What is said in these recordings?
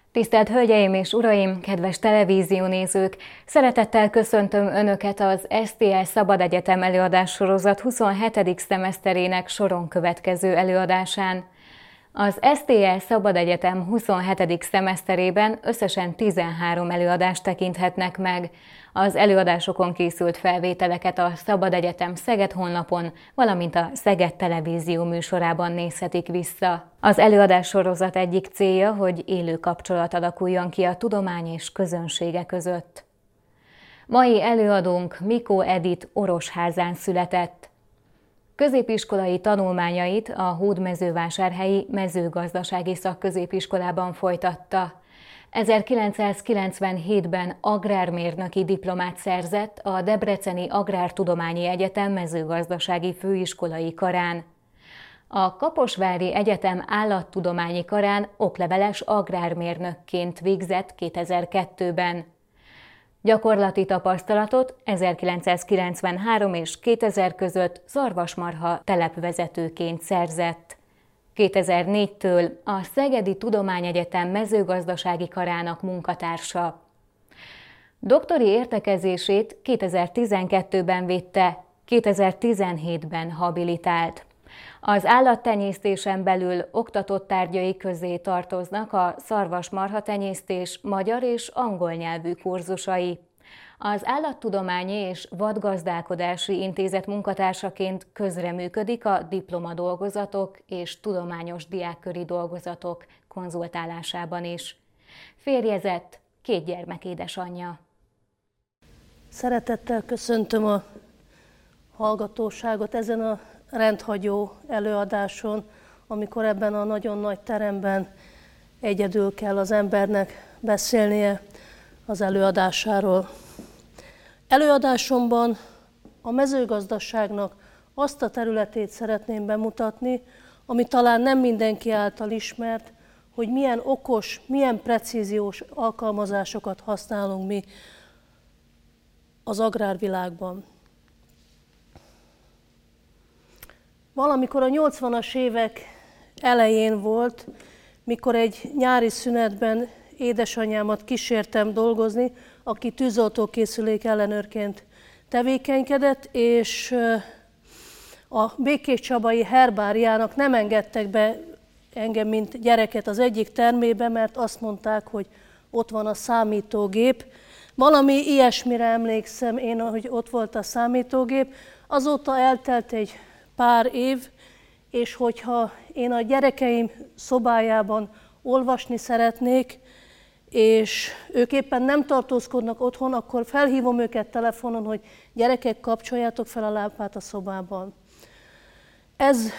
Tisztelt Hölgyeim és Uraim, kedves televíziónézők! Szeretettel köszöntöm Önöket az STL Szabad Egyetem előadássorozat 27. szemeszterének soron következő előadásán. Az STL Szabad Egyetem 27. szemeszterében összesen 13 előadást tekinthetnek meg. Az előadásokon készült felvételeket a Szabad Egyetem Szeged honlapon, valamint a Szeged Televízió műsorában nézhetik vissza. Az előadássorozat egyik célja, hogy élő kapcsolat alakuljon ki a tudomány és közönsége között. Mai előadónk Mikó Edith Orosházán született. Középiskolai tanulmányait a Hódmezővásárhelyi Mezőgazdasági Szakközépiskolában folytatta. 1997-ben agrármérnöki diplomát szerzett a Debreceni Agrártudományi Egyetem mezőgazdasági főiskolai karán. A Kaposvári Egyetem állattudományi karán okleveles agrármérnökként végzett 2002-ben. Gyakorlati tapasztalatot 1993 és 2000 között szarvasmarha telepvezetőként szerzett. 2004-től a Szegedi Tudományegyetem mezőgazdasági karának munkatársa. Doktori értekezését 2012-ben védte, 2017-ben habilitált. Az állattenyésztésen belül oktatott tárgyai közé tartoznak a szarvasmarhatenyésztés magyar és angol nyelvű kurzusai. Az Állattudományi és Vadgazdálkodási Intézet munkatársaként közreműködik a diplomadolgozatok és tudományos diákköri dolgozatok konzultálásában is. Férjezett, 2 gyermek édesanyja. Szeretettel köszöntöm a hallgatóságot ezen a rendhagyó előadáson, amikor ebben a nagyon nagy teremben egyedül kell az embernek beszélnie az előadásáról. Előadásomban a mezőgazdaságnak azt a területét szeretném bemutatni, ami talán nem mindenki által ismert, hogy milyen okos, milyen precíziós alkalmazásokat használunk mi az agrárvilágban. Valamikor a 80-as évek elején volt, mikor egy nyári szünetben édesanyámat kísértem dolgozni, aki tűzoltókészülék ellenőrként tevékenykedett, és a Békéscsabai herbáriának nem engedtek be engem, mint gyereket az egyik termébe, mert azt mondták, hogy ott van a számítógép. Valami ilyesmire emlékszem én, hogy ott volt a számítógép. Azóta eltelt egy pár év, és hogyha én a gyerekeim szobájában olvasni szeretnék, és ők éppen nem tartózkodnak otthon, akkor felhívom őket telefonon, hogy gyerekek, kapcsoljátok fel a lámpát a szobában. Ez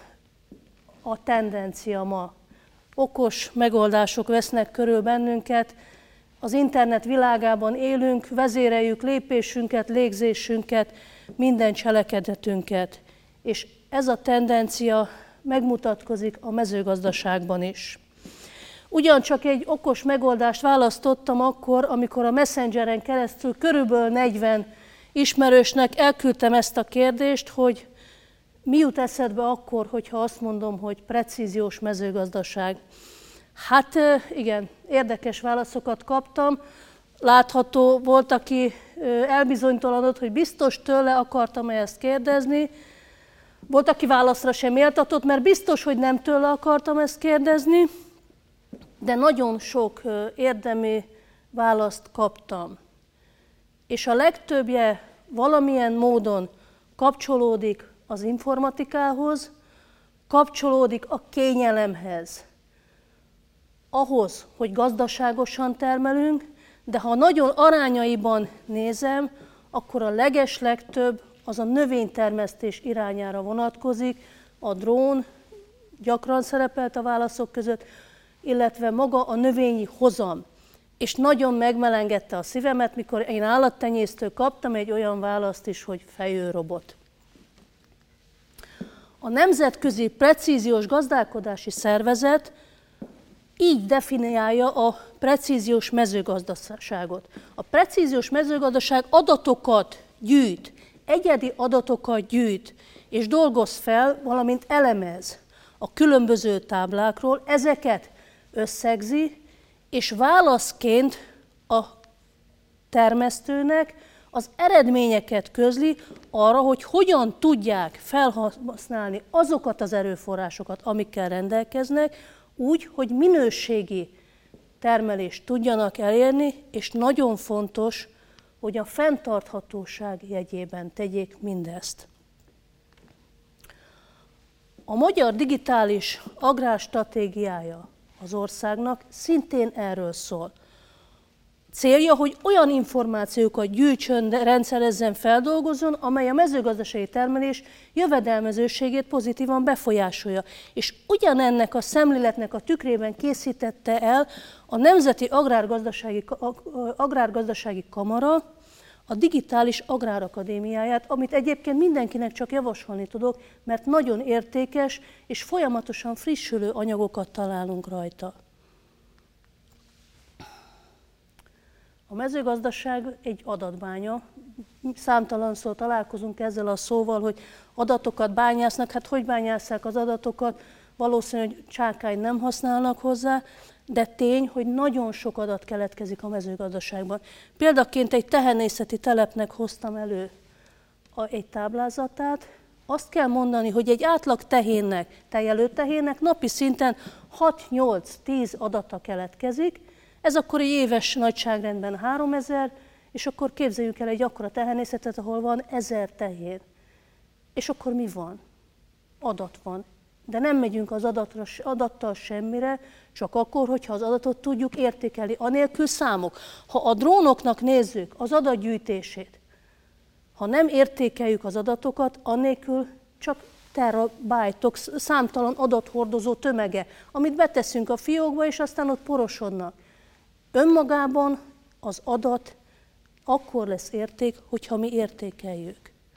a tendencia ma. Okos megoldások vesznek körül bennünket, az internet világában élünk, vezéreljük lépésünket, légzésünket, minden cselekedetünket. És ez a tendencia megmutatkozik a mezőgazdaságban is. Ugyancsak egy okos megoldást választottam akkor, amikor a Messengeren keresztül körülbelül 40 ismerősnek elküldtem ezt a kérdést, hogy mi jut eszedbe akkor, hogyha azt mondom, hogy precíziós mezőgazdaság. Hát igen, érdekes válaszokat kaptam. Látható volt, aki elbizonytalanodott, hogy biztos tőle akartam ezt kérdezni. Volt, aki válaszra sem méltatott, mert biztos, hogy nem tőle akartam ezt kérdezni, de nagyon sok érdemi választ kaptam. És a legtöbbje valamilyen módon kapcsolódik az informatikához, kapcsolódik a kényelemhez, ahhoz, hogy gazdaságosan termelünk, de ha nagyon arányaiban nézem, akkor a legeslegtöbb az a növénytermesztés irányára vonatkozik, a drón gyakran szerepelt a válaszok között, illetve maga a növényi hozam. És nagyon megmelengedte a szívemet, mikor én állattenyésztől kaptam egy olyan választ is, hogy fejőrobot. A Nemzetközi Precíziós Gazdálkodási Szervezet így definiálja a precíziós mezőgazdaságot. A precíziós mezőgazdaság adatokat gyűjt, egyedi adatokat gyűjt, és dolgoz fel, valamint elemez a különböző táblákról, ezeket összegzi, és válaszként a termesztőnek az eredményeket közli arra, hogy hogyan tudják felhasználni azokat az erőforrásokat, amikkel rendelkeznek, úgy, hogy minőségi termelést tudjanak elérni, és nagyon fontos, hogy a fenntarthatóság jegyében tegyék mindezt. A magyar digitális agrárstratégiája az országnak szintén erről szól. Célja, hogy olyan információkat gyűjtsön, rendszerezzen, feldolgozzon, amely a mezőgazdasági termelés jövedelmezőségét pozitívan befolyásolja. És ugyanennek a szemléletnek a tükrében készítette el a Nemzeti Agrárgazdasági Kamara a Digitális Agrárakadémiáját, amit egyébként mindenkinek csak javasolni tudok, mert nagyon értékes és folyamatosan frissülő anyagokat találunk rajta. A mezőgazdaság egy adatbánya. Számtalanszor találkozunk ezzel a szóval, hogy adatokat bányásznak. Hát hogy bányásszák az adatokat? Valószínű, hogy csákányt nem használnak hozzá, de tény, hogy nagyon sok adat keletkezik a mezőgazdaságban. Példaként egy tehenészeti telepnek hoztam elő egy táblázatát. Azt kell mondani, hogy egy átlag tehénnek, tejelőtehénnek napi szinten 6-8-10 adata keletkezik. Ez akkor egy éves nagyságrendben 3000, és akkor képzeljük el egy akkora tehenészetet, ahol van 1000 tehén. És akkor mi van? Adat van. De nem megyünk az adattal semmire, csak akkor, hogyha az adatot tudjuk értékelni. Anélkül számok. Ha a drónoknak nézzük az adatgyűjtését, ha nem értékeljük az adatokat, annélkül csak terabájtok, számtalan adathordozó tömege, amit beteszünk a fiókba, és aztán ott porosodnak. Önmagában az adat akkor lesz érték, hogyha mi értékeljük.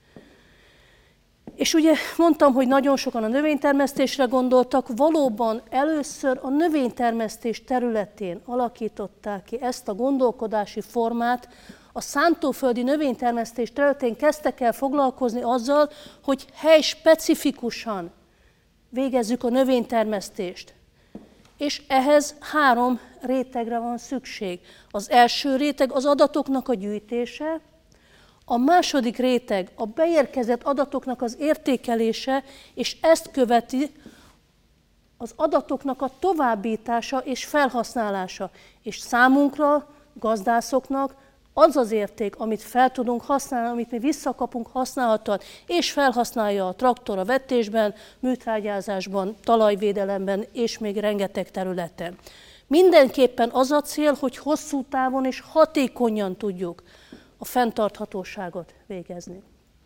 És ugye mondtam, hogy nagyon sokan a növénytermesztésre gondoltak, valóban először a növénytermesztés területén alakították ki ezt a gondolkodási formát, a szántóföldi növénytermesztés területén kezdtek el foglalkozni azzal, hogy helyspecifikusan végezzük a növénytermesztést. És ehhez 3 rétegre van szükség. Az első réteg az adatoknak a gyűjtése, a második réteg a beérkezett adatoknak az értékelése, és ezt követi az adatoknak a továbbítása és felhasználása. És számunkra, gazdászoknak az az érték, amit fel tudunk használni, amit mi visszakapunk használhatóan, és felhasználja a traktor a vetésben, műtrágyázásban, talajvédelemben, és még rengeteg területen. Mindenképpen az a cél, hogy hosszú távon és hatékonyan tudjuk a fenntarthatóságot végezni.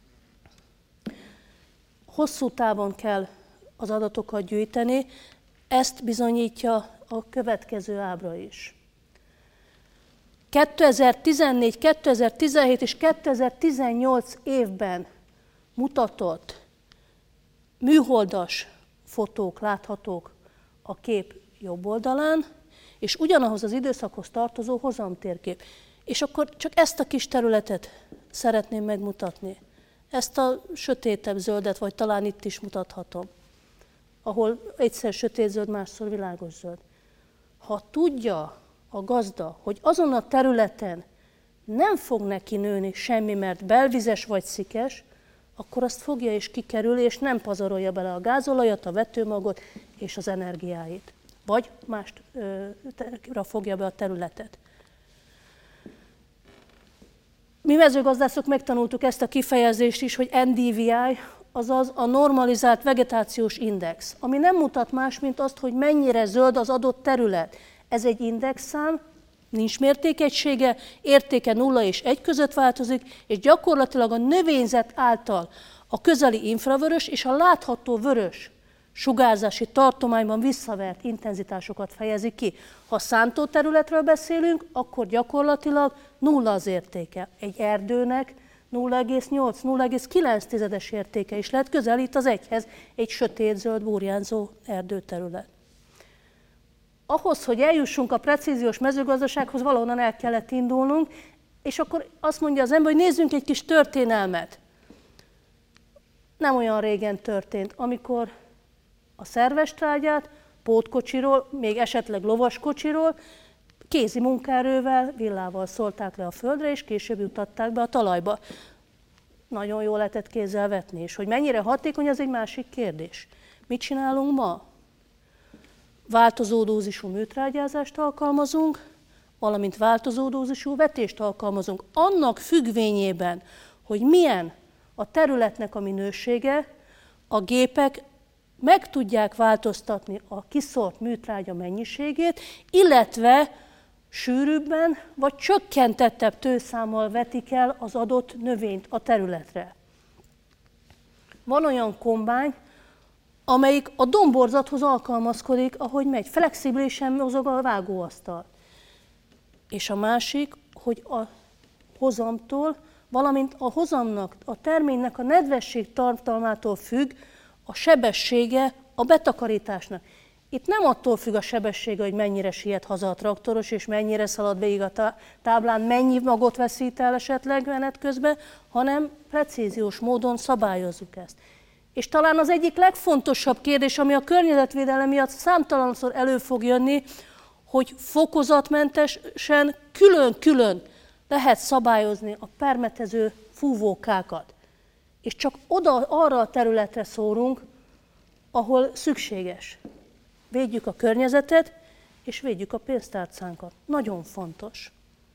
Hosszú távon kell az adatokat gyűjteni, ezt bizonyítja a következő ábra is. 2014, 2017 és 2018 évben mutatott műholdas fotók láthatók a kép jobb oldalán, és ugyanahoz az időszakhoz tartozó hozamtérkép. És akkor csak ezt a kis területet szeretném megmutatni. Ezt a sötétebb zöldet, vagy talán itt is mutathatom, ahol egyszer sötétzöld, másszor világos zöld. Ha tudja a gazda, hogy azon a területen nem fog neki nőni semmi, mert belvizes vagy szikes, akkor azt fogja és kikerül, és nem pazarolja bele a gázolajat, a vetőmagot és az energiáit. Vagy másra fogja be a területet. Mi mezőgazdászok megtanultuk ezt a kifejezést is, hogy NDVI, azaz a normalizált vegetációs index, ami nem mutat más, mint azt, hogy mennyire zöld az adott terület. Ez egy indexszám, nincs mértékegysége, értéke 0 és 1 között változik, és gyakorlatilag a növényzet által a közeli infravörös és a látható vörös sugárzási tartományban visszavert intenzitásokat fejezi ki. Ha szántóterületről beszélünk, akkor gyakorlatilag 0 az értéke. Egy erdőnek 0,8-0,9 értéke is lehet, közelít az 1-hez egy sötétzöld burjánzó erdőterület. Ahhoz, hogy eljussunk a precíziós mezőgazdasághoz, valahonnan el kellett indulnunk, és akkor azt mondja az ember, hogy nézzünk egy kis történelmet. Nem olyan régen történt, amikor a szerves trágyát pótkocsiról, még esetleg lovaskocsiról kézi munkaerővel, villával szólták le a földre, és később jutatták be a talajba. Nagyon jól lehetett kézzel vetni, és hogy mennyire hatékony, az egy másik kérdés. Mit csinálunk ma? Változó dózisú műtrágyázást alkalmazunk, valamint változó dózisú vetést alkalmazunk. Annak függvényében, hogy milyen a területnek a minősége, a gépek meg tudják változtatni a kiszórt műtrágya mennyiségét, illetve sűrűbben vagy csökkentettebb tőszámmal vetik el az adott növényt a területre. Van olyan kombány, amelyik a domborzathoz alkalmazkodik, ahogy megy, flexibilisen mozog a vágóasztal. És a másik, hogy a hozamtól, valamint a hozamnak, a terménynek a nedvesség tartalmától függ a sebessége a betakarításnak. Itt nem attól függ a sebessége, hogy mennyire siet haza a traktoros, és mennyire szalad végig a táblán, mennyi magot veszít el esetleg menet közben, hanem precíziós módon szabályozzuk ezt. És talán az egyik legfontosabb kérdés, ami a környezetvédelem miatt számtalanszor elő fog jönni, hogy fokozatmentesen külön-külön lehet szabályozni a permetező fúvókákat. És csak arra a területre szórunk, ahol szükséges. Védjük a környezetet, és védjük a pénztárcánkat. Nagyon fontos.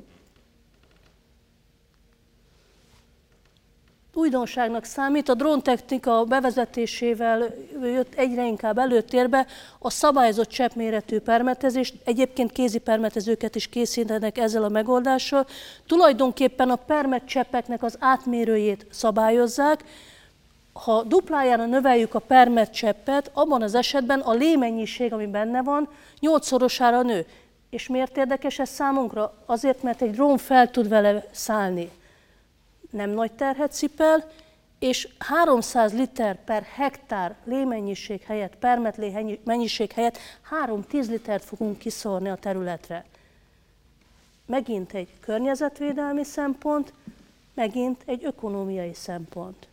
Újdonságnak számít, a dróntechnika bevezetésével jött egyre inkább előtérbe a szabályozott cseppméretű permetezést, egyébként kézi permetezőket is készítenek ezzel a megoldással. Tulajdonképpen a permetcseppeknek az átmérőjét szabályozzák. Ha duplájára növeljük a permetcseppet, abban az esetben a lémennyiség, ami benne van, 8-szorosára nő. És miért érdekes ez számunkra? Azért, mert egy drón fel tud vele szállni. Nem nagy terhet cipel, és 300 liter per hektár lémennyiség helyett, permetlé mennyiség helyett 3-10 litert fogunk kiszórni a területre. Megint egy környezetvédelmi szempont, megint egy ökonómiai szempont.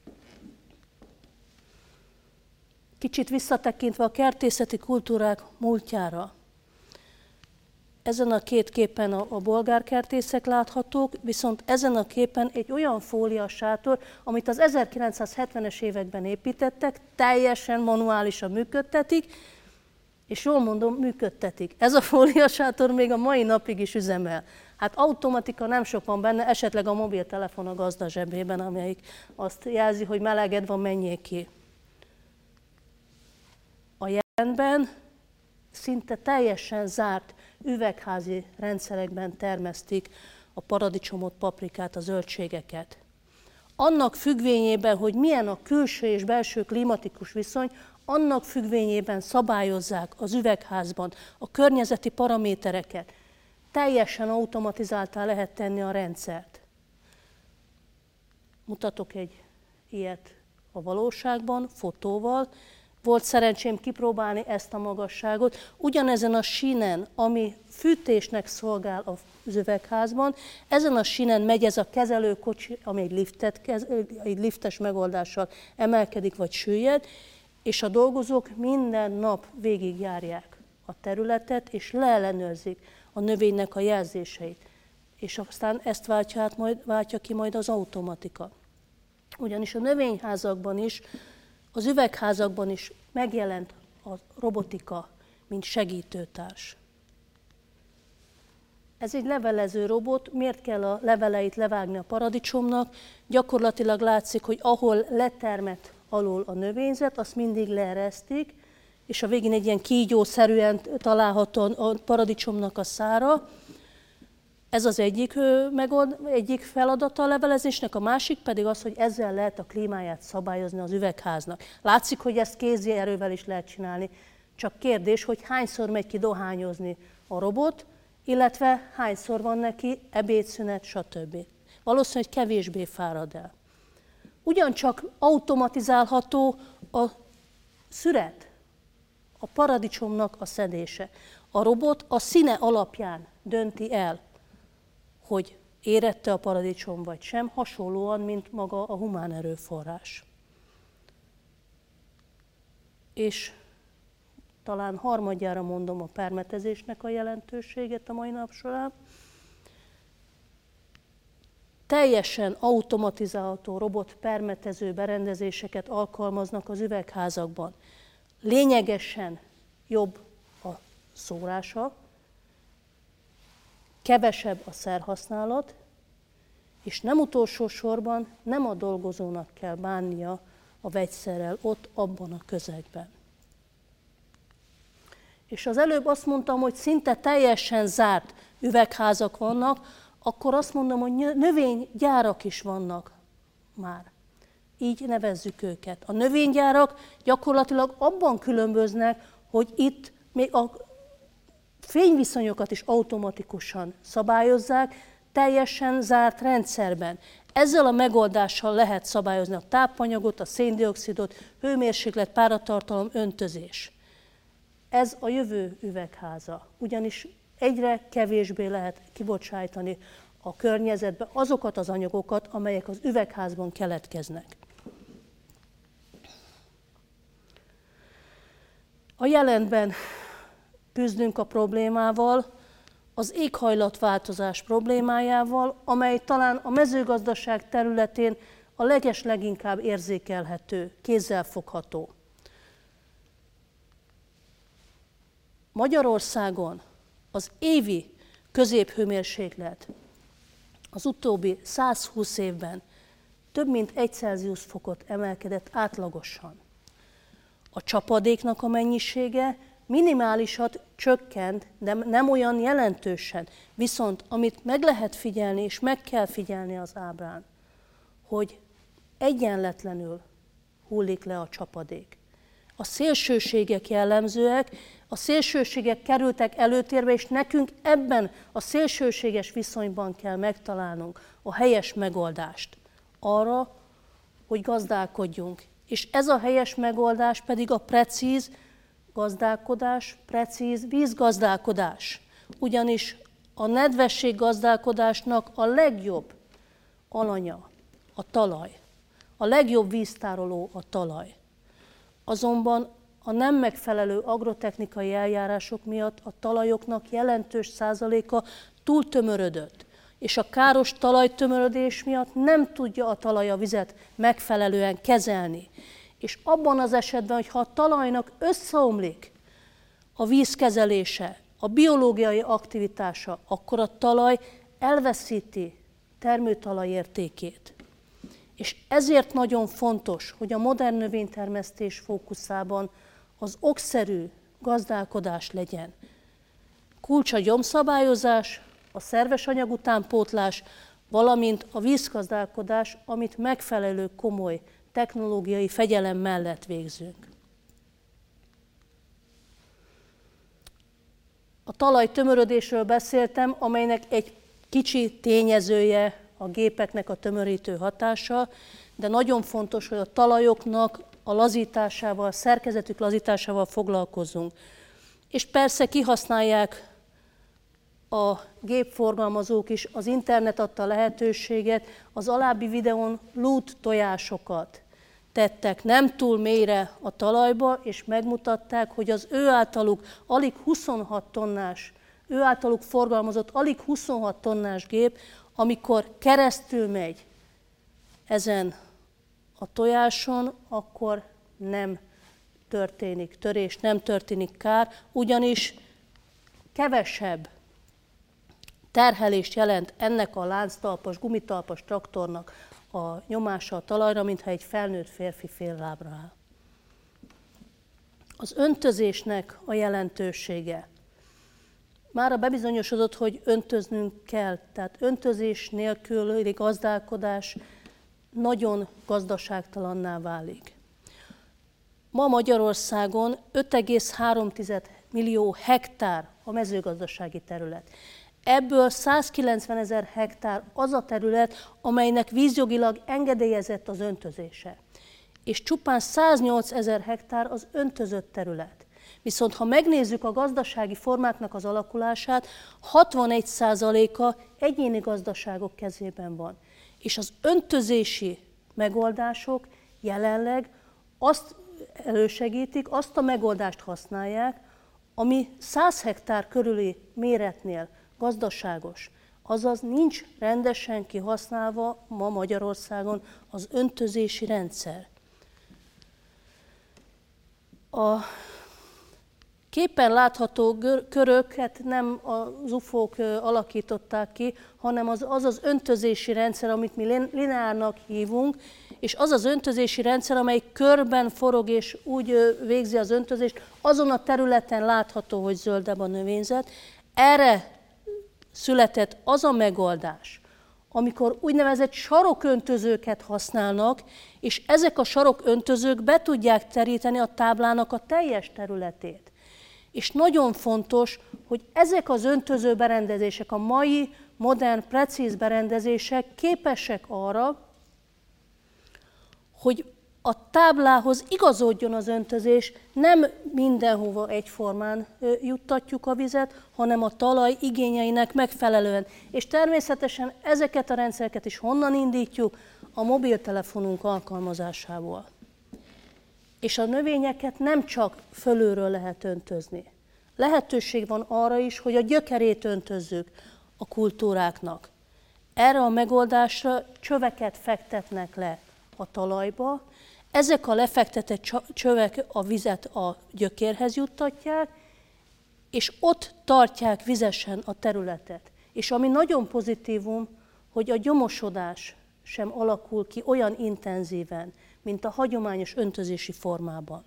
Kicsit visszatekintve a kertészeti kultúrák múltjára. Ezen a két képen a bolgár kertészek láthatók, viszont ezen a képen egy olyan fóliasátor, amit az 1970-es években építettek, teljesen manuálisan működtetik, és jól mondom, működtetik. Ez a fóliasátor még a mai napig is üzemel. Hát automatika nem sok van benne, esetleg a mobiltelefon a gazda zsebében, amelyik azt jelzi, hogy meleged van, menjék ki. A jelenben szinte teljesen zárt üvegházi rendszerekben termesztik a paradicsomot, paprikát, a zöldségeket. Annak függvényében, hogy milyen a külső és belső klimatikus viszony, annak függvényében szabályozzák az üvegházban a környezeti paramétereket. Teljesen automatizáltá lehet tenni a rendszert. Mutatok egy ilyet a valóságban, fotóval. Volt szerencsém kipróbálni ezt a magasságot. Ugyanezen a sínen, ami fűtésnek szolgál az üvegházban, ezen a sínen megy ez a kezelőkocsi, ami egy liftes megoldással emelkedik vagy süllyed, és a dolgozók minden nap végigjárják a területet, és leellenőrzik a növénynek a jelzéseit. És aztán ezt váltja ki majd az automatika. Ugyanis a növényházakban is, az üvegházakban is megjelent a robotika, mint segítőtárs. Ez egy levelező robot, miért kell a leveleit levágni a paradicsomnak? Gyakorlatilag látszik, hogy ahol letermet alul a növényzet, azt mindig leeresztik, és a végén egy ilyen kígyószerűen található a paradicsomnak a szára. Ez az egyik feladata a levelezésnek, a másik pedig az, hogy ezzel lehet a klímáját szabályozni az üvegháznak. Látszik, hogy ezt kézi erővel is lehet csinálni, csak kérdés, hogy hányszor megy ki dohányozni a robot, illetve hányszor van neki ebédszünet, stb. Valószínűleg kevésbé fárad el. Ugyancsak automatizálható a szüret, a paradicsomnak a szedése. A robot a színe alapján dönti el, hogy érette a paradicsom vagy sem, hasonlóan, mint maga a humán erőforrás. És talán harmadjára mondom a permetezésnek a jelentőséget a mai nap során. Teljesen automatizálható robot permetező berendezéseket alkalmaznak az üvegházakban. Lényegesen jobb a szórása, kevesebb a szerhasználat, és nem utolsó sorban nem a dolgozónak kell bánnia a vegyszerrel ott, abban a közegben. És az előbb azt mondtam, hogy szinte teljesen zárt üvegházak vannak, akkor azt mondom, hogy növénygyárak is vannak már. Így nevezzük őket. A növénygyárak gyakorlatilag abban különböznek, hogy itt még a fényviszonyokat is automatikusan szabályozzák, teljesen zárt rendszerben. Ezzel a megoldással lehet szabályozni a tápanyagot, a széndioxidot, hőmérséklet, páratartalom, öntözés. Ez a jövő üvegháza, ugyanis egyre kevésbé lehet kibocsájtani a környezetbe azokat az anyagokat, amelyek az üvegházban keletkeznek. A jelenben küzdünk a problémával, az éghajlatváltozás problémájával, amely talán a mezőgazdaság területén a leginkább érzékelhető, kézzelfogható. Magyarországon az évi középhőmérséklet az utóbbi 120 évben több mint 1 Celsius fokot emelkedett átlagosan. A csapadéknak a mennyisége minimálisat csökkent, de nem olyan jelentősen. Viszont amit meg lehet figyelni, és meg kell figyelni az ábrán, hogy egyenletlenül hullik le a csapadék. A szélsőségek jellemzőek, a szélsőségek kerültek előtérbe, és nekünk ebben a szélsőséges viszonyban kell megtalálnunk a helyes megoldást arra, hogy gazdálkodjunk. És ez a helyes megoldás pedig a precíz gazdálkodás, precíz vízgazdálkodás. Ugyanis a nedvességgazdálkodásnak a legjobb alanya a talaj, a legjobb víztároló a talaj. Azonban a nem megfelelő agrotechnikai eljárások miatt a talajoknak jelentős százaléka túltömörödött, és a káros talajtömörödés miatt nem tudja a talaj a vizet megfelelően kezelni. És abban az esetben, hogyha a talajnak összeomlik a vízkezelése, a biológiai aktivitása, akkor a talaj elveszíti termőtalaj értékét. És ezért nagyon fontos, hogy a modern növénytermesztés fókuszában az okszerű gazdálkodás legyen. Kulcs a gyomszabályozás, a szerves anyag utánpótlás, valamint a vízgazdálkodás, amit megfelelő komoly technológiai fegyelem mellett végzünk. A talaj tömörödésről beszéltem, amelynek egy kicsi tényezője a gépeknek a tömörítő hatása, de nagyon fontos, hogy a talajoknak a lazításával, a szerkezetük lazításával foglalkozzunk. És persze kihasználják a gépforgalmazók is, az internet adta lehetőséget, az alábbi videón lút tojásokat tettek nem túl mélyre a talajba, és megmutatták, hogy az ő általuk alig 26 tonnás, ő általuk forgalmazott alig 26 tonnás gép, amikor keresztül megy ezen a tojáson, akkor nem történik törés, nem történik kár, ugyanis kevesebb terhelést jelent ennek a lánctalpas, gumitalpas traktornak a nyomása a talajra, mintha egy felnőtt férfi fél lábra áll. Az öntözésnek a jelentősége. Mára bebizonyosodott, hogy öntöznünk kell, tehát öntözés nélküli gazdálkodás nagyon gazdaságtalanná válik. Ma Magyarországon 5,3 millió hektár a mezőgazdasági terület. Ebből 190 000 hektár az a terület, amelynek vízjogilag engedélyezett az öntözése. És csupán 108 000 hektár az öntözött terület. Viszont ha megnézzük a gazdasági formáknak az alakulását, 61%-a egyéni gazdaságok kezében van. És az öntözési megoldások jelenleg azt elősegítik, azt a megoldást használják, ami 100 hektár körüli méretnél gazdaságos, azaz nincs rendesen kihasználva ma Magyarországon az öntözési rendszer. A képen látható köröket nem az UFO-k alakították ki, hanem az öntözési rendszer, amit mi lineárnak hívunk, és az az öntözési rendszer, amely körben forog és úgy végzi az öntözést, azon a területen látható, hogy zöldebb a növényzet. Erre született az a megoldás, amikor úgynevezett saroköntözőket használnak, és ezek a saroköntözők be tudják teríteni a táblának a teljes területét. És nagyon fontos, hogy ezek az öntöző berendezések, a mai modern, precíz berendezések képesek arra, hogy a táblához igazodjon az öntözés, nem mindenhova egyformán juttatjuk a vizet, hanem a talaj igényeinek megfelelően. És természetesen ezeket a rendszereket is honnan indítjuk? A mobiltelefonunk alkalmazásából. És a növényeket nem csak fölülről lehet öntözni. Lehetőség van arra is, hogy a gyökerét öntözzük a kultúráknak. Erre a megoldásra csöveket fektetnek le a talajba, ezek a lefektetett csövek a vizet a gyökérhez juttatják, és ott tartják vizesen a területet. És ami nagyon pozitívum, hogy a gyomosodás sem alakul ki olyan intenzíven, mint a hagyományos öntözési formában.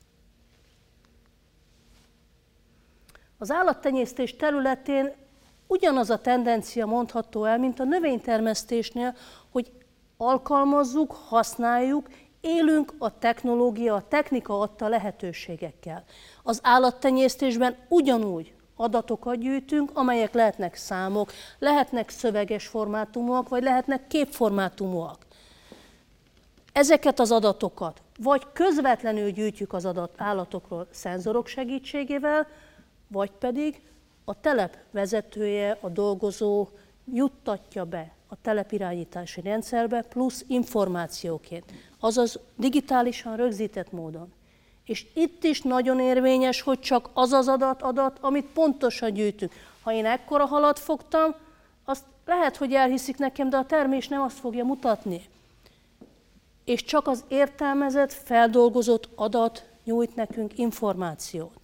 Az állattenyésztés területén ugyanaz a tendencia mondható el, mint a növénytermesztésnél, hogy alkalmazzuk, használjuk, élünk a technológia, a technika adta lehetőségekkel. Az állattenyésztésben ugyanúgy adatokat gyűjtünk, amelyek lehetnek számok, lehetnek szöveges formátumúak, vagy lehetnek képformátumúak. Ezeket az adatokat vagy közvetlenül gyűjtjük az állatokról szenzorok segítségével, vagy pedig a telep vezetője, a dolgozó juttatja be a telepirányítási rendszerbe plusz információként, azaz digitálisan rögzített módon. És itt is nagyon érvényes, hogy csak az az adat, amit pontosan gyűjtünk. Ha én ekkora halat fogtam, azt lehet, hogy elhiszik nekem, de a termés nem azt fogja mutatni. És csak az értelmezett, feldolgozott adat nyújt nekünk információt.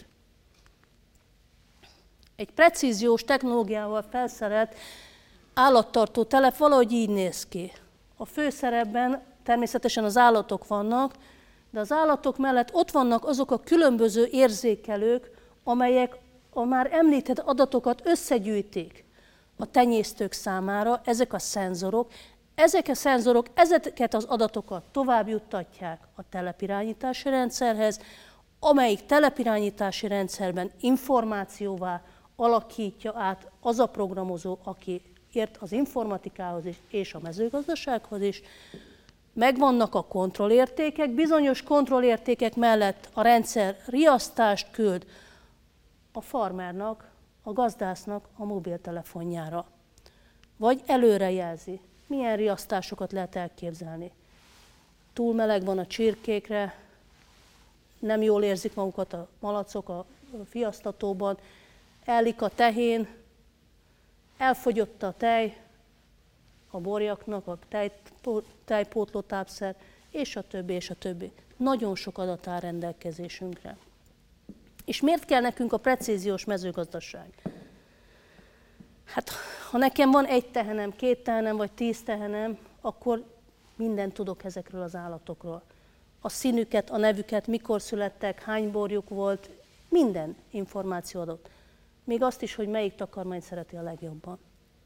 Egy precíziós technológiával felszerelt állattartó telep valahogy így néz ki. A főszerepben természetesen az állatok vannak, de az állatok mellett ott vannak azok a különböző érzékelők, amelyek a már említett adatokat összegyűjtik a tenyésztők számára, ezek a szenzorok. Ezek a szenzorok ezeket az adatokat tovább juttatják a telepirányítási rendszerhez, amelyik telepirányítási rendszerben információvá alakítja át az a programozó, aki ért az informatikához is, és a mezőgazdasághoz is. Megvannak a kontrollértékek, bizonyos kontrollértékek mellett a rendszer riasztást küld a farmernak, a gazdásznak a mobiltelefonjára. Vagy előrejelzi. Milyen riasztásokat lehet elképzelni? Túl meleg van a csirkékre, nem jól érzik magukat a malacok a fiasztatóban, ellik a tehén, elfogyott a tej, a borjaknak, a tejpótló tápszer, és a többi, és a többi. Nagyon sok adat áll rendelkezésünkre. És miért kell nekünk a precíziós mezőgazdaság? Hát, ha nekem van 1 tehenem, 2 tehenem, vagy 10 tehenem, akkor mindent tudok ezekről az állatokról. A színüket, a nevüket, mikor születtek, hány borjuk volt, minden információ adott. Még azt is, hogy melyik takarmányt szereti a legjobban.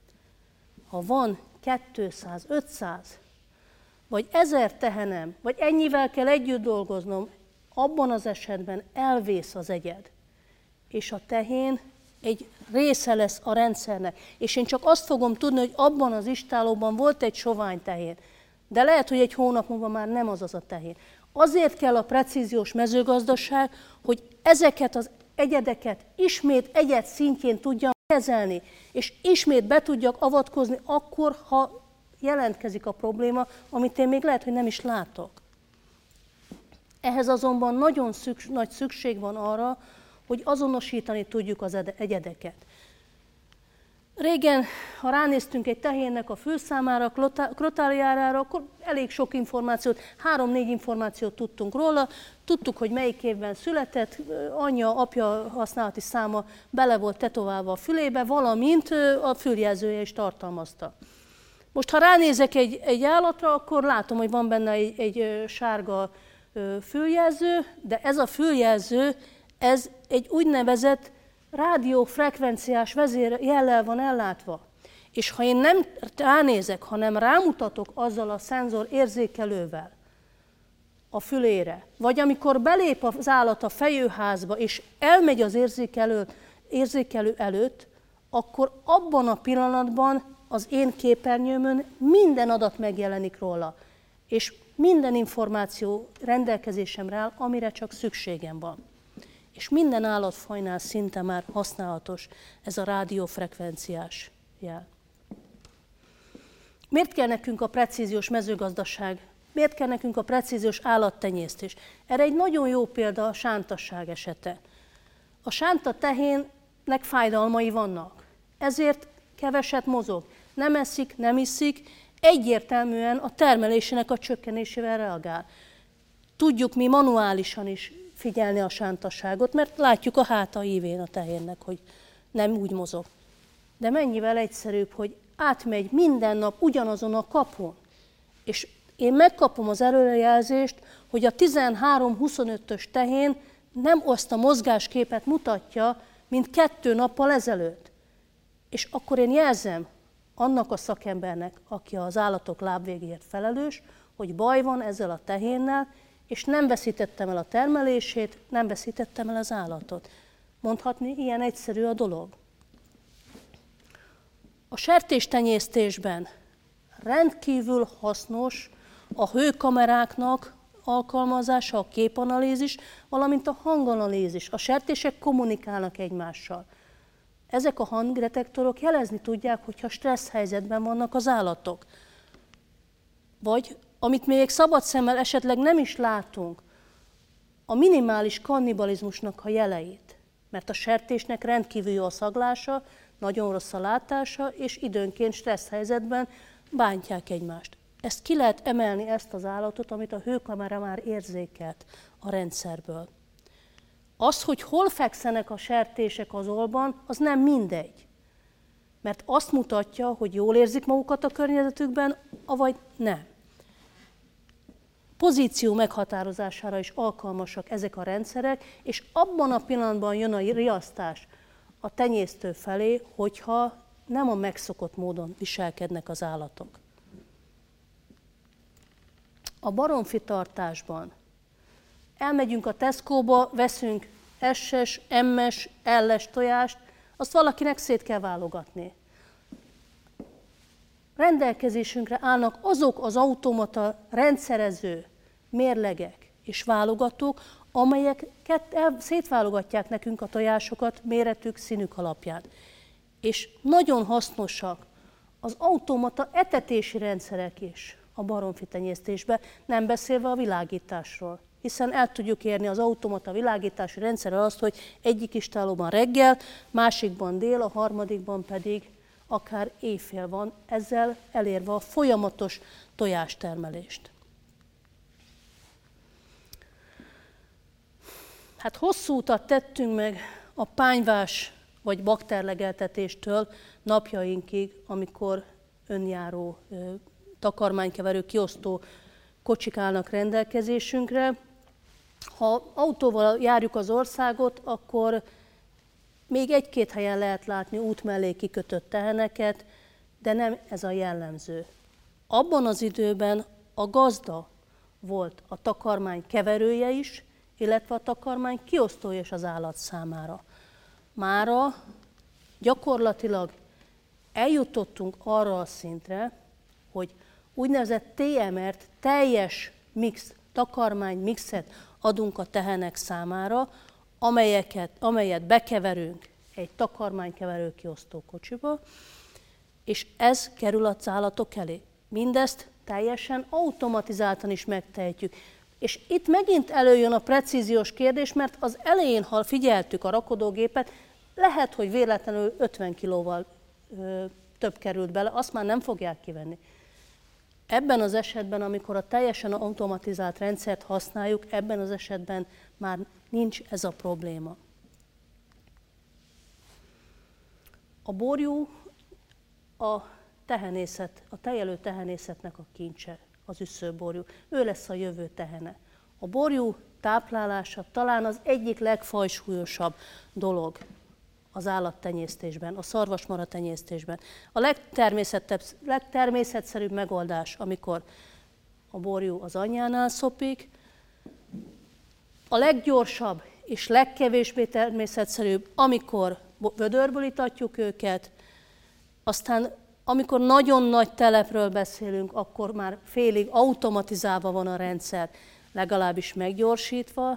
Ha van 200, 500, vagy 1000 tehenem, vagy ennyivel kell együtt dolgoznom, abban az esetben elvész az egyed. És a tehén egy része lesz a rendszernek. És én csak azt fogom tudni, hogy abban az istállóban volt egy sovány tehén. De lehet, hogy egy hónap múlva már nem az a tehén. Azért kell a precíziós mezőgazdaság, hogy ezeket az egyedeket ismét egyed szintjén tudjam kezelni, és ismét be tudjak avatkozni akkor, ha jelentkezik a probléma, amit én még lehet, hogy nem is látok. Ehhez azonban nagyon nagy szükség van arra, hogy azonosítani tudjuk az egyedeket. Régen, ha ránéztünk egy tehénnek a fülszámára, krotáliárára, akkor elég sok információt, 3-4 információt tudtunk róla. Tudtuk, hogy melyik évben született, anyja, apja használati száma bele volt tetoválva a fülébe, valamint a füljelzője is tartalmazta. Most, ha ránézek egy állatra, akkor látom, hogy van benne egy sárga füljelző, de ez a füljelző, ez egy úgynevezett rádiófrekvenciás vezérjellel van ellátva. És ha én nem ránézek, hanem rámutatok azzal a szenzor érzékelővel a fülére, vagy amikor belép az állat a fejőházba, és elmegy az érzékelő előtt, akkor abban a pillanatban az én képernyőmön minden adat megjelenik róla, és minden információ rendelkezésemre áll, amire csak szükségem van. És minden állatfajnál szinte már használatos ez a rádiófrekvenciás jel. Miért kell nekünk a precíziós mezőgazdaság? Miért kell nekünk a precíziós állattenyésztés? Erre egy nagyon jó példa a sántasság esete. A sánta tehénnek fájdalmai vannak, ezért keveset mozog, nem eszik, nem iszik, egyértelműen a termelésének a csökkenésével reagál. Tudjuk mi manuálisan is figyelni a sántasságot, mert látjuk a háta ívén a tehénnek, hogy nem úgy mozog. De mennyivel egyszerűbb, hogy átmegy minden nap ugyanazon a kapun, és én megkapom az előrejelzést, hogy a 13-25-ös tehén nem azt a mozgásképet mutatja, mint 2 nappal ezelőtt. És akkor én jelzem annak a szakembernek, aki az állatok lábvégéért felelős, hogy baj van ezzel a tehénnel, és nem veszítettem el a termelését, nem veszítettem el az állatot. Mondhatni, ilyen egyszerű a dolog. A sertéstenyésztésben rendkívül hasznos a hőkameráknak alkalmazása, a képanalízis, valamint a hanganalízis. A sertések kommunikálnak egymással. Ezek a hangdetektorok jelezni tudják, hogyha stressz helyzetben vannak az állatok. Vagy, amit még szabad szemmel esetleg nem is látunk, a minimális kannibalizmusnak a jeleit. Mert a sertésnek rendkívül jó a szaglása, nagyon rossz a látása, és időnként stressz helyzetben bántják egymást. Ezt ki lehet emelni, ezt az állatot, amit a hőkamera már érzékelt a rendszerből. Az, hogy hol fekszenek a sertések az ollban, az nem mindegy. Mert azt mutatja, hogy jól érzik magukat a környezetükben, avagy nem. Pozíció meghatározására is alkalmasak ezek a rendszerek, és abban a pillanatban jön a riasztás a tenyésztő felé, hogyha nem a megszokott módon viselkednek az állatok. A baromfitartásban elmegyünk a Tesco-ba, veszünk S-es, M-es, L-es tojást, azt valakinek szét kell válogatni. Rendelkezésünkre állnak azok az automata rendszerező mérlegek és válogatók, amelyeket szétválogatják nekünk a tojásokat méretük, színük alapján. És nagyon hasznosak az automata etetési rendszerek is a baromfitenyésztésben, nem beszélve a világításról. Hiszen el tudjuk érni az automata világítási rendszerrel azt, hogy egyik istállóban reggel, másikban dél, a harmadikban pedig akár éjfél van, ezzel elérve a folyamatos tojástermelést. Hát hosszú utat tettünk meg a pányvás vagy bakterlegeltetéstől napjainkig, amikor önjáró takarmánykeverő kiosztó kocsik állnak rendelkezésünkre. Ha autóval járjuk az országot, akkor még 1-2 helyen lehet látni út mellé kikötött teheneket, de nem ez a jellemző. Abban az időben a gazda volt a takarmány keverője is, illetve a takarmány kiosztója is az állat számára. Mára gyakorlatilag eljutottunk arra a szintre, hogy úgynevezett TMR-t, teljes takarmány-mixet adunk a tehenek számára, amelyet bekeverünk egy takarmánykeverő kiosztó kocsiba, és ez kerül az állatok elé. Mindezt teljesen automatizáltan is megtehetjük. És itt megint előjön a precíziós kérdés, mert az elején, ha figyeltük a rakodógépet, lehet, hogy véletlenül 50 kilóval több került bele, azt már nem fogják kivenni. Ebben az esetben, amikor a teljesen automatizált rendszert használjuk, ebben az esetben már nincs ez a probléma. A borjú a tejelő tehenészetnek a kincse, az üsszőborjú. Ő lesz a jövő tehene. A borjú táplálása talán az egyik legfajsúlyosabb dolog az állattenyésztésben, a szarvasmara tenyésztésben. A legtermészetszerűbb megoldás, amikor a borjú az anyjánál szopik, a leggyorsabb és legkevésbé természetszerűbb, amikor vödörből itatjuk őket, aztán amikor nagyon nagy telepről beszélünk, akkor már félig automatizálva van a rendszer, legalábbis meggyorsítva,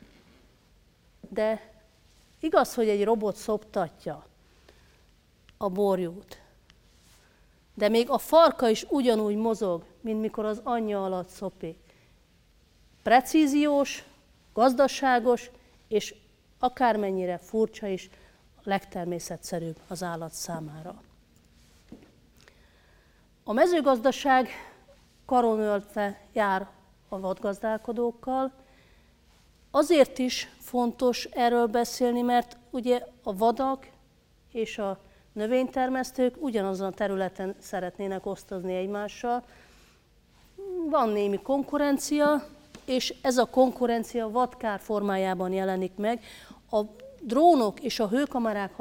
de igaz, hogy egy robot szoptatja a borjút, de még a farka is ugyanúgy mozog, mint mikor az anyja alatt szopik. Precíziós, gazdaságos, és akármennyire furcsa is, a legtermészetszerűbb az állat számára. A mezőgazdaság karonöltve jár a vadgazdálkodókkal. Azért is fontos erről beszélni, mert ugye a vadak és a növénytermesztők ugyanazon a területen szeretnének osztozni egymással. Van némi konkurencia, és ez a konkurencia vadkár formájában jelenik meg. A drónok és a hőkamerák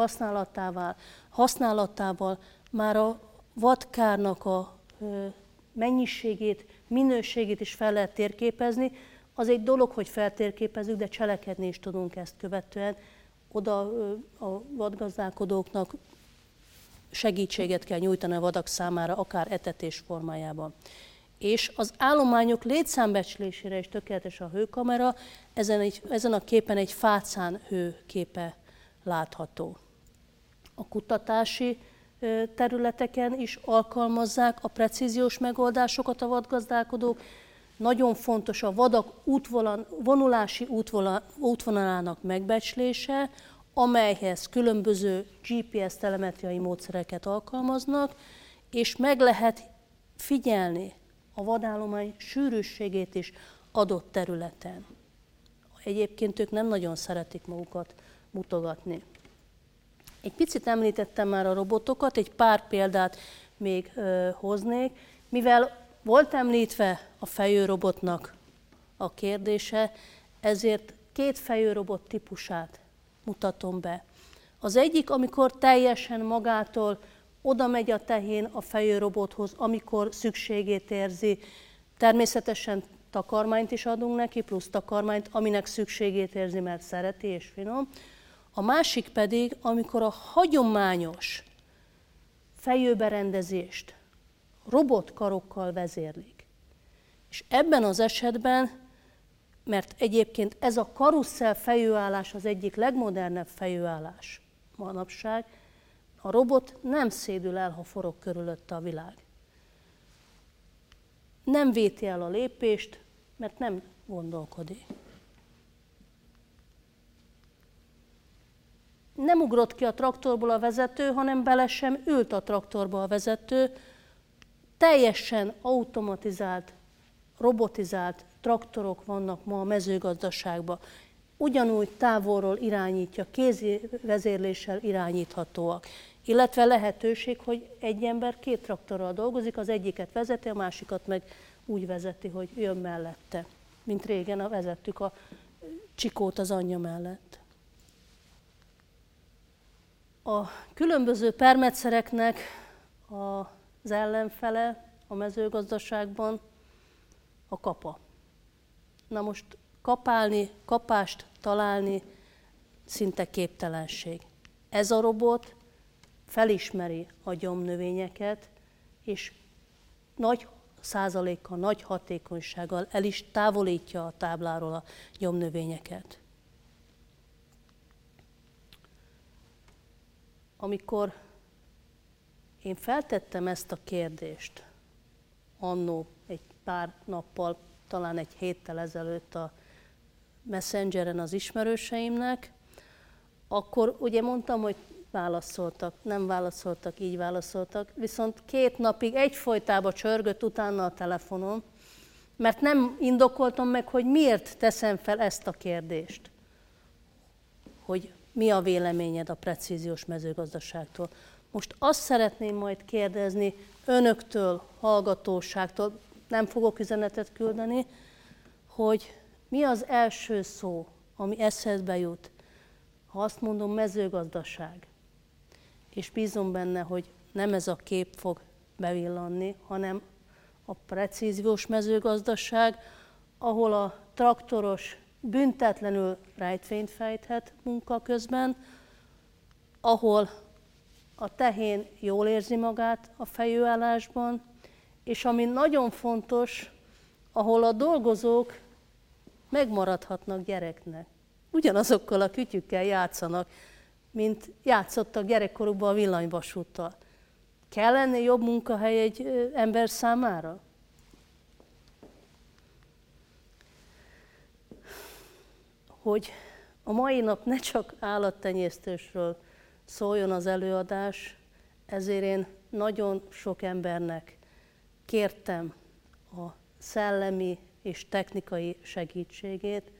használatával már a vadkárnak a mennyiségét, minőségét is fel lehet térképezni. Az egy dolog, hogy feltérképezzük, de cselekedni is tudunk ezt követően. Oda a vadgazdálkodóknak segítséget kell nyújtani a vadak számára, akár etetés formájában. És az állományok létszámbecslésére is tökéletes a hőkamera, ezen a képen egy fácán hőképe látható. A kutatási területeken is alkalmazzák a precíziós megoldásokat a vadgazdálkodók. Nagyon fontos a vadak vonulási útvonalának megbecslése, amelyhez különböző GPS telemetriai módszereket alkalmaznak, és meg lehet figyelni a vadállomány sűrűségét is adott területen. Egyébként ők nem nagyon szeretik magukat mutogatni. Egy picit említettem már a robotokat, egy pár példát még hoznék. Mivel volt említve a fejőrobotnak a kérdése, ezért két fejőrobot típusát mutatom be. Az egyik, amikor teljesen magától oda megy a tehén a fejőrobothoz, amikor szükségét érzi. Természetesen takarmányt is adunk neki, plusz takarmányt, aminek szükségét érzi, mert szereti és finom. A másik pedig, amikor a hagyományos fejőberendezést robotkarokkal vezérlik. És ebben az esetben, mert egyébként ez a karusszel fejőállás az egyik legmodernebb fejőállás manapság, a robot nem szédül el, ha forog körülötte a világ. Nem véti el a lépést, mert nem gondolkodik. Nem ugrott ki a traktorból a vezető, hanem bele sem ült a traktorba a vezető. Teljesen automatizált, robotizált traktorok vannak ma a mezőgazdaságban. Ugyanúgy távolról irányítja, kézi vezérléssel irányíthatóak. Illetve lehetőség, hogy egy ember két traktorral dolgozik, az egyiket vezeti, a másikat meg úgy vezeti, hogy jön mellette. Mint régen vezettük a Csikót az anyja mellett. A különböző permetszereknek az ellenfele a mezőgazdaságban a kapa. Na most kapást találni szinte képtelenség. Ez a robot felismeri a gyomnövényeket, és nagy százalékkal, nagy hatékonysággal el is távolítja a tábláról a gyomnövényeket. Amikor én feltettem ezt a kérdést annó egy pár nappal talán egy héttel ezelőtt a Messengeren az ismerőseimnek, akkor ugye mondtam, hogy válaszoltak, nem válaszoltak, így válaszoltak, viszont 2 napig egyfolytában csörgött utána a telefonom, mert nem indokoltam meg, hogy miért teszem fel ezt a kérdést, hogy mi a véleményed a precíziós mezőgazdaságtól. Most azt szeretném majd kérdezni önöktől, hallgatóságtól, nem fogok üzenetet küldeni, hogy mi az első szó, ami eszedbe jut, ha azt mondom mezőgazdaság, és bízom benne, hogy nem ez a kép fog bevillanni, hanem a precíziós mezőgazdaság, ahol a traktoros büntetlenül rejtvényt fejthet munka közben, ahol a tehén jól érzi magát a fejőállásban, és ami nagyon fontos, ahol a dolgozók megmaradhatnak gyereknek. Ugyanazokkal a kütyükkel játszanak, mint játszottak gyerekkorukban a villanyvasúttal. Kell ennél jobb munkahely egy ember számára? Hogy a mai nap ne csak állattenyésztésről szóljon az előadás, ezért én nagyon sok embernek kértem a szellemi és technikai segítségét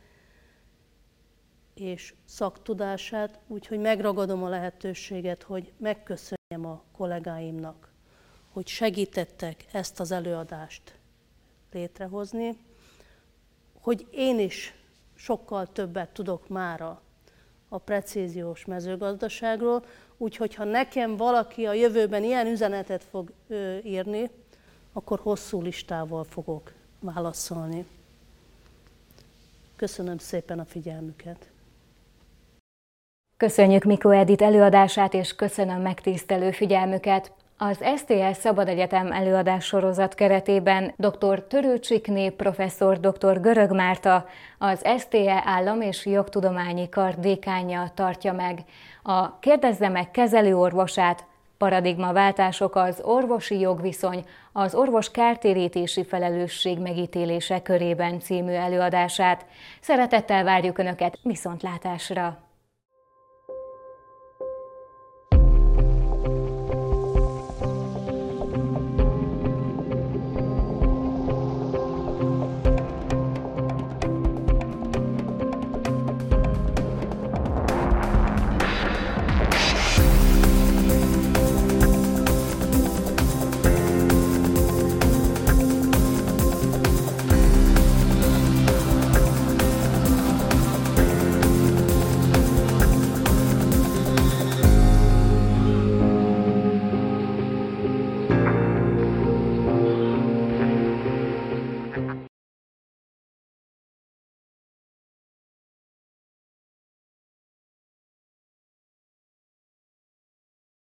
és szaktudását, úgyhogy megragadom a lehetőséget, hogy megköszönjem a kollégáimnak, hogy segítettek ezt az előadást létrehozni, hogy én is sokkal többet tudok mára a precíziós mezőgazdaságról, úgyhogy ha nekem valaki a jövőben ilyen üzenetet fog írni, akkor hosszú listával fogok válaszolni. Köszönöm szépen a figyelmüket! Köszönjük Mikó Edit előadását, és köszönöm megtisztelő figyelmüket! Az STS Szabad Egyetem előadás sorozat keretében dr. Törőcsikné professzor dr. Görög Márta, az STE Állam- és Jogtudományi Kar dékánja tartja meg a Kérdezze meg kezelőorvosát, Paradigmaváltások az orvosi jogviszony, az orvos kártérítési felelősség megítélése körében című előadását. Szeretettel várjuk Önöket viszontlátásra!